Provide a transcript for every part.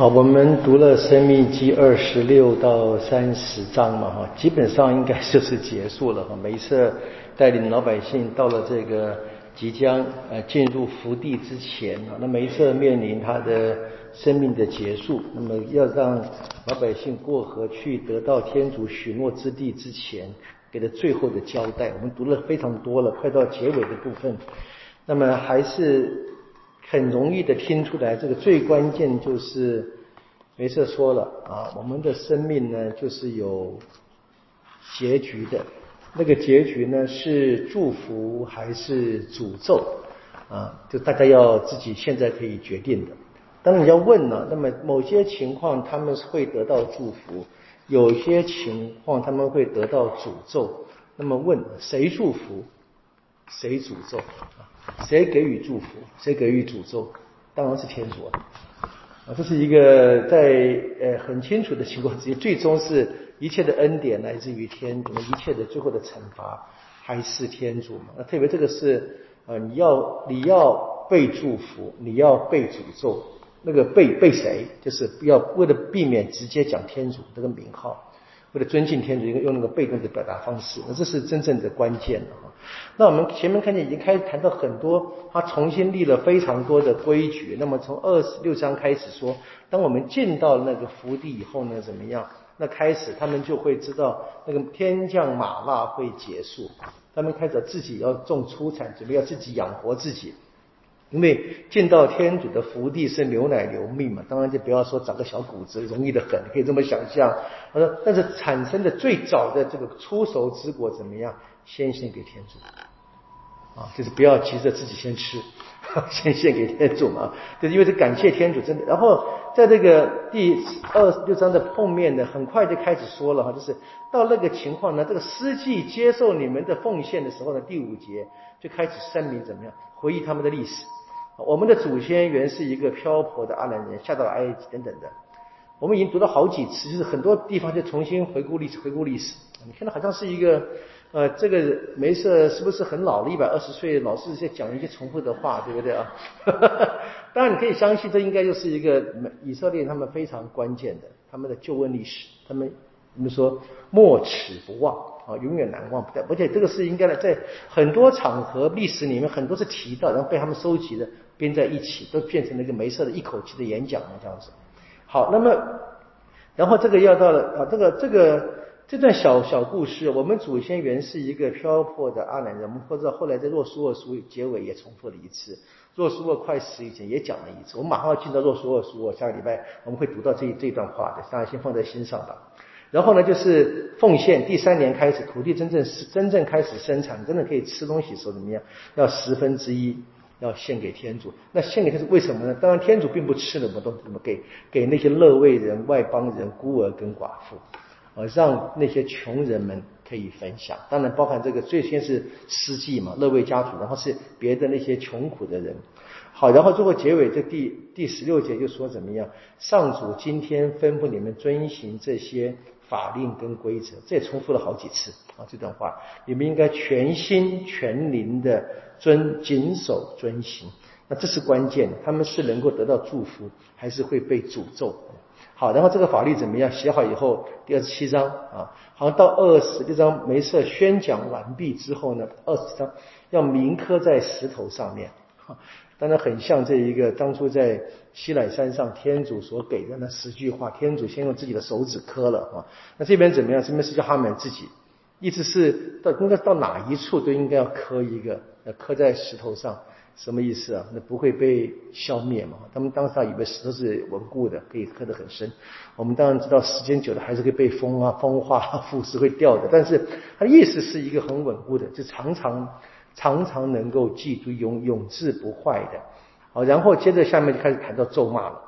好，我们读了《申命记》26到30章嘛，基本上应该就是结束了。梅瑟带领老百姓到了这个即将进入福地之前，那梅瑟面临他的生命的结束，那么要让老百姓过河去得到天主许诺之地之前，给了最后的交代。我们读了非常多了，快到结尾的部分，那么还是很容易的听出来，这个最关键就是梅瑟说了我们的生命呢就是有结局的，那个结局呢是祝福还是诅咒就大家要自己现在可以决定的。当然你要问了，那么某些情况他们会得到祝福，有些情况他们会得到诅咒，那么问谁祝福谁诅咒谁给予祝福谁给予诅咒？当然是天主这是一个在很清楚的情况之下，最终是一切的恩典来自于天主，一切的最后的惩罚还是天主嘛。那特别这个是你要被祝福，你要被诅咒，那个被谁？就是要为了避免直接讲天主这个名号，为了尊敬天主，用那个被动的表达方式，那这是真正的关键那我们前面看见已经开始谈到很多，他重新立了非常多的规矩。那么从26章开始说，当我们进到那个福地以后呢，怎么样？那开始他们就会知道那个天降玛纳会结束，他们开始自己要种出产，准备要自己养活自己。因为进到天主的福地是牛奶流蜜嘛，当然就不要说长个小谷子容易的很，可以这么想象。他说，但是产生的最早的这个出熟之果怎么样？先献给天主就是不要急着自己先吃，先献给天主嘛。就是因为是感谢天主，真的。然后在这个第26章的后面呢，很快就开始说了就是到那个情况呢，这个司祭接受你们的奉献的时候呢，第5节就开始声明怎么样，回忆他们的历史。我们的祖先原是一个漂泊的阿兰人，下到了埃及等等的。我们已经读了好几次，就是很多地方就重新回顾历史。你看到好像是一个这个梅瑟是不是很老了，120岁，老是在讲一些重复的话，对不对当然你可以相信，这应该就是一个以色列他们非常关键的他们的救恩历史，他们说莫齿不忘永远难忘。而且这个是应该在很多场合历史里面很多是提到，然后被他们收集的编在一起，都变成了一个梅瑟的一口气的演讲这样子。好，那么然后这个要到了这段小故事，我们祖先原是一个漂泊的阿兰人，我们或者后来在若书二书结尾也重复了一次，若书二快死以前也讲了一次。我们马上要进到若书二书，下个礼拜我们会读到这段话的，大家先放在心上吧。然后呢，就是奉献，第3年开始，土地真正开始生产，真的可以吃东西的时候怎么样？要1/10要献给天主。那献给天主为什么呢？当然天主并不吃了，我们都怎么给那些勒卫人、外邦人、孤儿跟寡妇让那些穷人们可以分享。当然包含这个最先是司祭嘛，勒卫家族，然后是别的那些穷苦的人。好，然后最后结尾这第16节就说怎么样？上主今天吩咐你们遵行这些法令跟规则，这也重复了好几次这段话，你们应该全心全灵的谨守遵行。那这是关键，他们是能够得到祝福，还是会被诅咒？好，然后这个法律怎么样？写好以后，第27章好像到26章梅瑟宣讲完毕之后呢，20章要铭刻在石头上面当然很像这一个当初在西乃山上天主所给的那10句话，天主先用自己的手指刻了那这边怎么样？这边是叫他们自己，意思是应该到哪一处都应该要刻一个，刻在石头上。什么意思那不会被消灭嘛？他们当时以为石头是稳固的，可以刻得很深。我们当然知道时间久了还是会被风化腐蚀会掉的，但是它的意思是一个很稳固的，就常常能够记住永志不坏的。好，然后接着下面就开始谈到咒骂了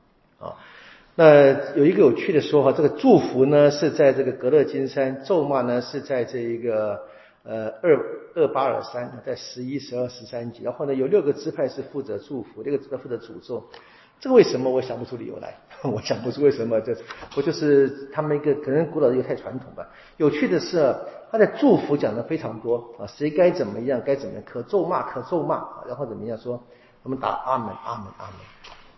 那有一个有趣的说法，这个祝福呢是在这个革勒金山，咒骂呢是在这一个厄巴尔山，在11、12、13节。然后呢有6个支派是负责祝福，6个支派负责诅咒。这个为什么我想不出理由来我想不出为什么，就是他们一个可能古老的犹太传统吧。有趣的是他的祝福讲的非常多谁该怎么样该怎么样，可咒骂然后怎么样说我们打阿门阿门阿门。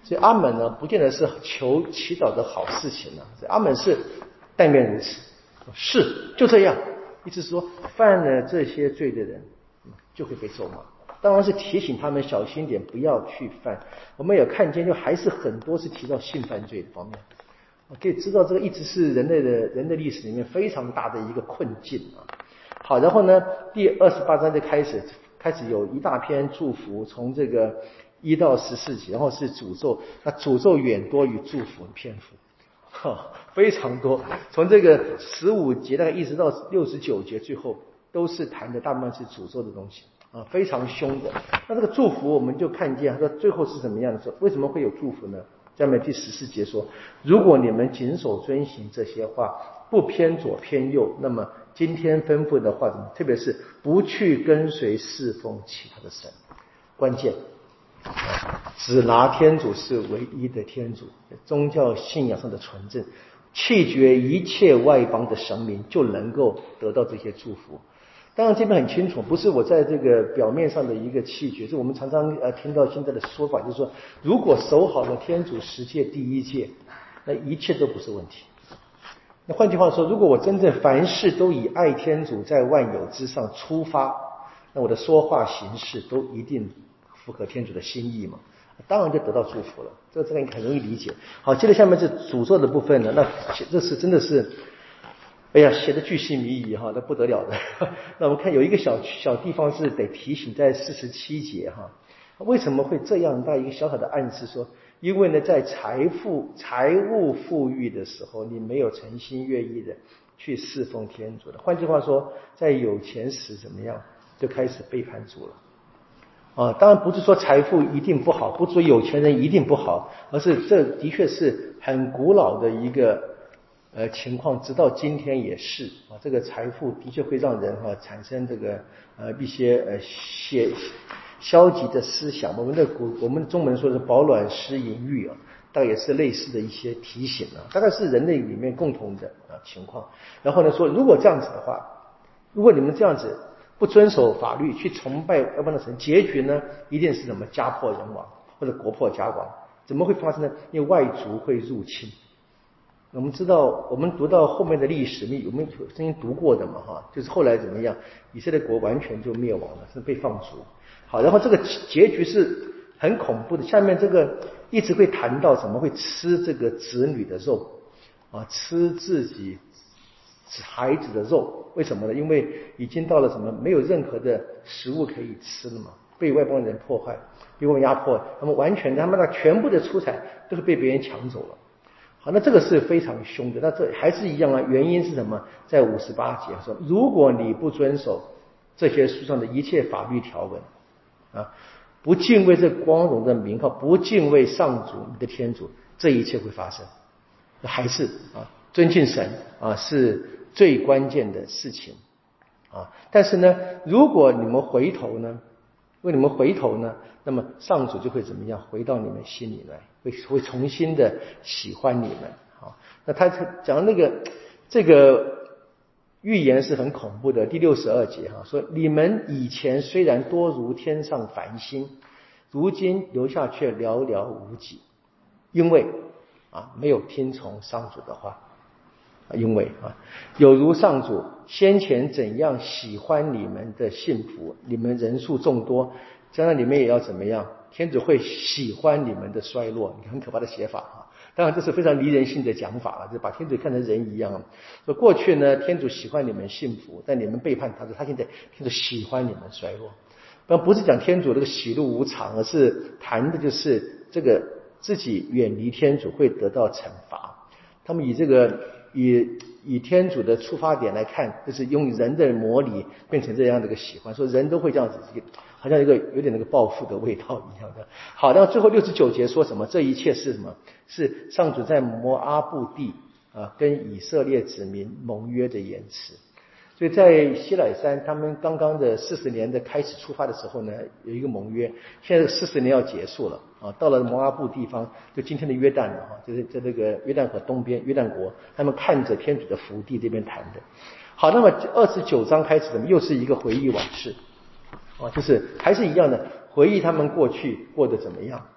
所以阿门呢，不见得是求祈祷的好事情呢。阿门是但愿如此，是就这样，意思是说犯了这些罪的人就会被咒骂。当然是提醒他们小心点，不要去犯。我们也看见，就还是很多是提到性犯罪的方面。可以知道，这个一直是人类历史里面非常大的一个困境啊。好，然后呢，第28章就开始有一大篇祝福，从这个1到14节，然后是诅咒，那诅咒远多于祝福的篇幅，非常多。从这个15节大概一直到69节，最后都是谈的大部分是诅咒的东西啊，非常凶的。那这个祝福我们就看见，他说最后是怎么样的时候，为什么会有祝福呢？下面第14节说，如果你们谨守遵行这些话，不偏左偏右，那么今天吩咐的话，特别是不去跟随侍奉其他的神，关键只拿天主是唯一的天主，宗教信仰上的纯正，弃绝一切外邦的神明，就能够得到这些祝福。当然这边很清楚，不是我在这个表面上的一个弃绝，是我们常常听到现在的说法，就是说如果守好了天主10诫第1诫，那一切都不是问题。那换句话说，如果我真正凡事都以爱天主在万有之上出发，那我的说话行事都一定符合天主的心意嘛，当然就得到祝福了。这个很容易理解。好，接着下面是诅咒的部分呢，那这是真的是哎呀，写的巨细靡遗哈，那不得了的。那我们看有一个小地方是得提醒，在47节哈，为什么会这样大一个小小的暗示说，因为呢，在财务富裕的时候，你没有诚心愿意的去侍奉天主的。换句话说，在有钱时怎么样，就开始背叛主了。当然不是说财富一定不好，不是说有钱人一定不好，而是这的确是很古老的一个情况，直到今天也是啊。这个财富的确会让人产生这个一些消极的思想。我们中文说是饱暖思淫欲啊，大概也是类似的一些提醒啊，大概是人类里面共同的情况。然后呢说，如果这样子的话，如果你们这样子不遵守法律，去崇拜外邦的神，结局呢一定是什么家破人亡或者国破家亡。怎么会发生呢？因为外族会入侵。我们知道，我们读到后面的历史，我们曾经读过的嘛就是后来怎么样，以色列国完全就灭亡了，是被放逐。好，然后这个结局是很恐怖的。下面这个一直会谈到怎么会吃这个子女的肉吃自己孩子的肉，为什么呢？因为已经到了什么没有任何的食物可以吃了嘛，被外邦人破坏，被外邦压迫，他们完全他们的全部的出产都是被别人抢走了。好，那这个是非常凶的。那这还是一样啊，原因是什么？在58节说，如果你不遵守这些书上的一切法律条文不敬畏这光荣的名号，不敬畏上主你的天主，这一切会发生。还是尊敬神是最关键的事情但是呢，如果你们回头呢，那么上主就会怎么样？回到你们心里来，会重新的喜欢你们那他讲的这个预言是很恐怖的。第62节说，你们以前虽然多如天上繁星，如今留下却寥寥无几，因为没有听从上主的话。因为有如上主先前怎样喜欢你们的幸福，你们人数众多，将来你们也要怎么样？天主会喜欢你们的衰落。很可怕的写法当然这是非常离人性的讲法了，就是把天主看成人一样。说过去呢，天主喜欢你们幸福，但你们背叛他，他现在天主喜欢你们衰落。但不是讲天主这个喜怒无常，而是谈的就是这个自己远离天主会得到惩罚。他们以天主的出发点来看，就是用人的模拟变成这样的一个喜欢，说人都会这样子，好像有点那个报复的味道一样的。好，然后最后69节说什么？这一切是什么？是上主在摩阿布地跟以色列子民盟约的言辞。所以在西乃山他们刚刚的40年的开始出发的时候呢，有一个盟约，现在40年要结束了到了摩阿布地方，就今天的约旦了就是在这个约旦河东边约旦国，他们看着天主的福地这边谈的。好，那么29章开始的又是一个回忆往事就是还是一样的回忆他们过去过得怎么样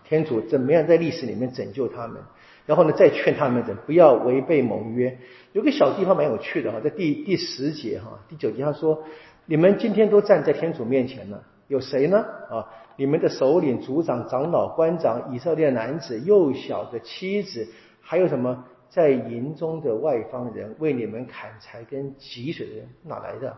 天主怎么样在历史里面拯救他们，然后呢再劝他们不要违背盟约。有个小地方蛮有趣的在第10节第9节他说，你们今天都站在天主面前了，有谁呢？你们的首领、族长、长老、官长、以色列男子、幼小的妻子，还有什么在营中的外方人，为你们砍柴跟汲水的人，哪来的？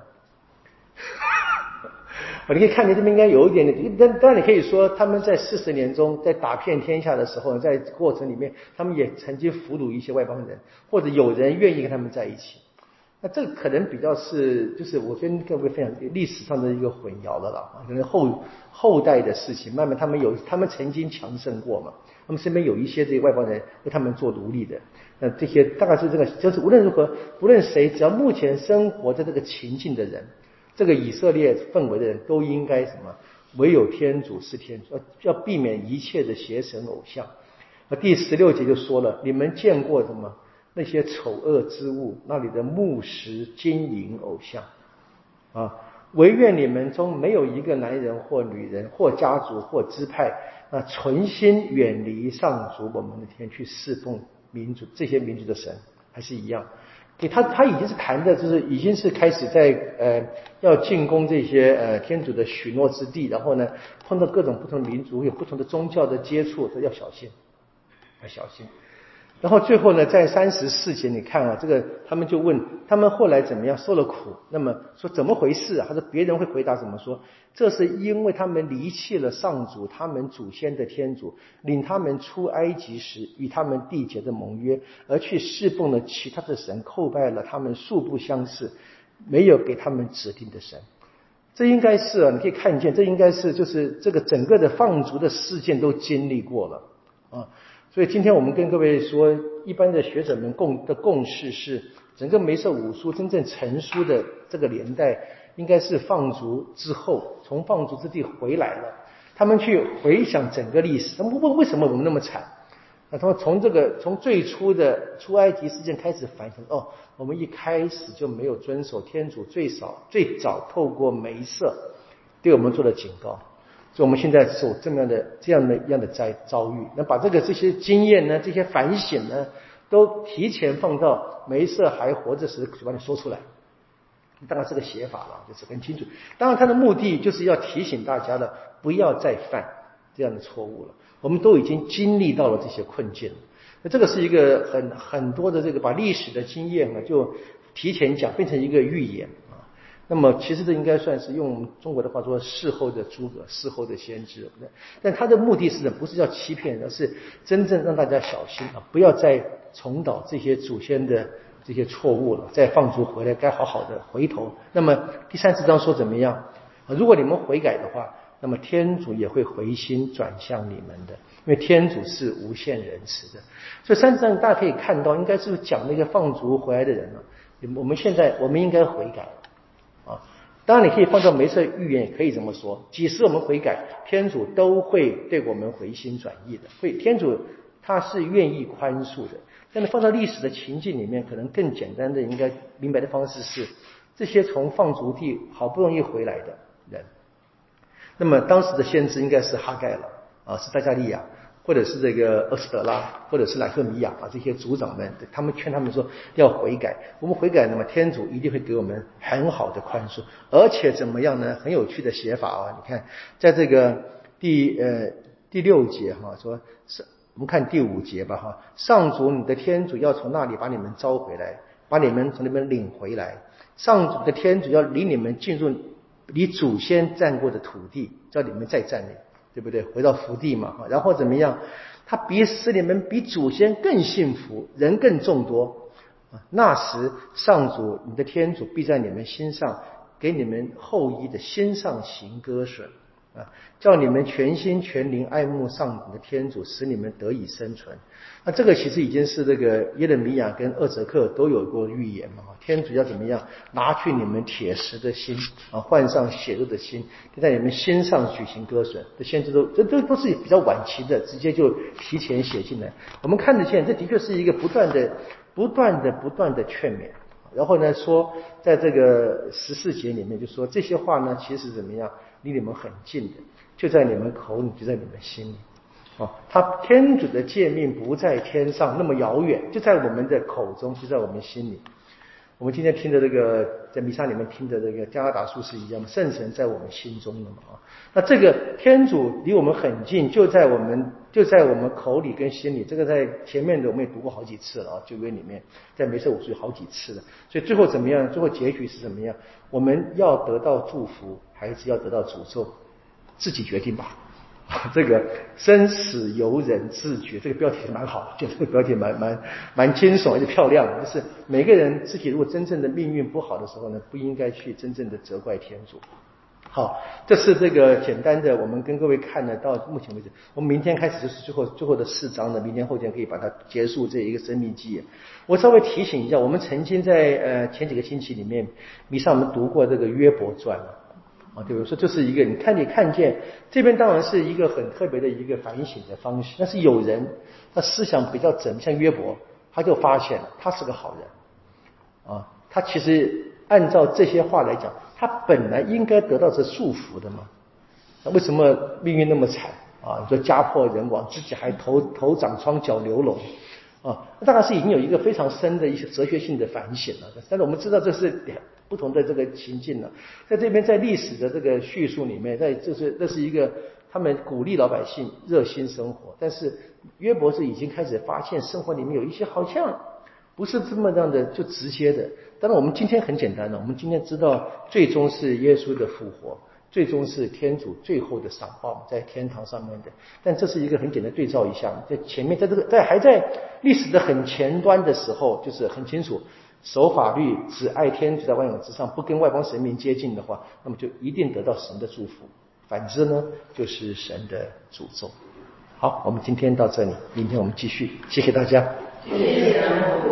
你可以看见这边应该有一点点，当然你可以说他们在40年中，在打遍天下的时候，在过程里面，他们也曾经俘虏一些外邦人，或者有人愿意跟他们在一起。那这个可能比较就是我跟各位分享历史上的一个混淆了啦，可能后代的事情，慢慢他们曾经强盛过嘛，他们身边有一些这些外邦人为他们做奴隶的，那这些大概是这个，就是无论如何，不论谁，只要目前生活在这个情境的人，这个以色列氛围的人都应该什么？唯有天主是天主，要避免一切的邪神偶像。那第16节就说了，你们见过什么？那些丑恶之物，那里的木石金银偶像惟愿你们中没有一个男人或女人或家族或支派存心远离上主我们的天，去侍奉民族这些民族的神，还是一样。他已经是谈的，就是已经是开始在要进攻这些天主的许诺之地，然后呢碰到各种不同的民族有不同的宗教的接触，都要小心，要小心。然后最后呢，在34节你看这个他们就问他们后来怎么样受了苦，那么说怎么回事他说别人会回答怎么说？这是因为他们离弃了上主他们祖先的天主，领他们出埃及时与他们缔结的盟约，而去侍奉了其他的神，叩拜了他们素不相识没有给他们指定的神。这应该是你可以看见，这应该是就是这个整个的放逐的事件都经历过了所以今天我们跟各位说，一般的学者们的共识是，整个梅瑟五书真正成书的这个年代，应该是放逐之后，从放逐之地回来了，他们去回想整个历史，他们问为什么我们那么惨？他们从最初的出埃及事件开始反省，我们一开始就没有遵守天主最早透过梅瑟对我们做的警告。所以我们现在受这样的遭遇，那把这些经验呢，这些反省呢，都提前放到梅瑟还活着时就把你说出来。当然这个写法了，就是很清楚。当然他的目的就是要提醒大家的，不要再犯这样的错误了。我们都已经经历到了这些困境，那这个是一个很多的这个把历史的经验就提前讲，变成一个预言。那么其实这应该算是用中国的话说，事后的诸葛，事后的先知。但他的目的是不是要欺骗，而是真正让大家小心不要再重蹈这些祖先的这些错误了，再放逐回来，该好好的回头。那么第34章说怎么样？如果你们悔改的话，那么天主也会回心转向你们的，因为天主是无限仁慈的。所以34章大家可以看到，应该是讲那个放逐回来的人我们应该悔改当然你可以放到梅瑟预言，也可以这么说，即使我们悔改，天主都会对我们回心转意的。天主他是愿意宽恕的。但是放到历史的情境里面，可能更简单的应该明白的方式是，这些从放逐地好不容易回来的人，那么当时的先知应该是哈盖了是撒迦利亚，或者是这个厄斯德拉，或者是乃赫米亚这些族长们，他们劝他们说要悔改，我们悔改，那么天主一定会给我们很好的宽恕，而且怎么样呢？很有趣的写法你看在这个第6节说是我们看第5节吧上主你的天主要从那里把你们招回来，把你们从那边领回来，上主的天主要领你们进入你祖先占过的土地，叫你们再占领，对不对？回到福地嘛然后怎么样？他使你们比祖先更幸福，人更众多那时上主你的天主必在你们心上，给你们后裔的心上行割损叫你们全心全灵爱慕上主的天主，使你们得以生存。那这个其实已经是这个耶勒米亚跟厄则克都有过预言嘛天主要怎么样拿去你们铁石的心换上血肉的心，就在你们心上举行割损。这先知这都是比较晚期的，直接就提前写进来。我们看得见，这的确是一个不断的劝勉。然后呢说在这个14节里面就说这些话呢其实怎么样离你们很近的，就在你们口里，就在你们心里他天主的诫命不在天上那么遥远，就在我们的口中，就在我们心里。我们今天听的这个，在弥撒里面听的这个加拉达书是一样的，圣神在我们心中的嘛。那这个天主离我们很近，就在我们口里跟心里。这个在前面的我们也读过好几次了旧约里面，在梅瑟五书好几次了。所以最后怎么样？最后结局是怎么样？我们要得到祝福，还是要得到诅咒？自己决定吧。这个生死由人自决，这个标题蛮好的，就这个标题蛮惊悚而且漂亮的。就是每个人自己如果真正的命运不好的时候呢，不应该去真正的责怪天主。好，这是这个简单的，我们跟各位看的到目前为止。我们明天开始就是最后的4章了，明天后天可以把它结束这一个生命记。我稍微提醒一下，我们曾经在前几个星期里面，弥撒我们读过这个约伯传对不对？说这是一个你看见这边当然是一个很特别的一个反省的方式，但是有人他思想比较缜密，像约伯，他就发现他是个好人他其实按照这些话来讲，他本来应该得到这祝福的嘛，那为什么命运那么惨你说家破人亡，自己还头长疮脚流脓那当然是已经有一个非常深的一些哲学性的反省了。但是我们知道这是不同的这个情境了。在这边在历史的这个叙述里面，这是一个他们鼓励老百姓热心生活，但是约伯是已经开始发现生活里面有一些好像不是这么样的就直接的。当然我们今天很简单了，我们今天知道最终是耶稣的复活，最终是天主最后的赏报在天堂上面的。但这是一个很简单对照一下，在前面还在历史的很前端的时候，就是很清楚守法律只爱天主在万有之上，不跟外邦神明接近的话，那么就一定得到神的祝福，反之呢就是神的诅咒。好，我们今天到这里，明天我们继续，谢谢大家。 谢谢。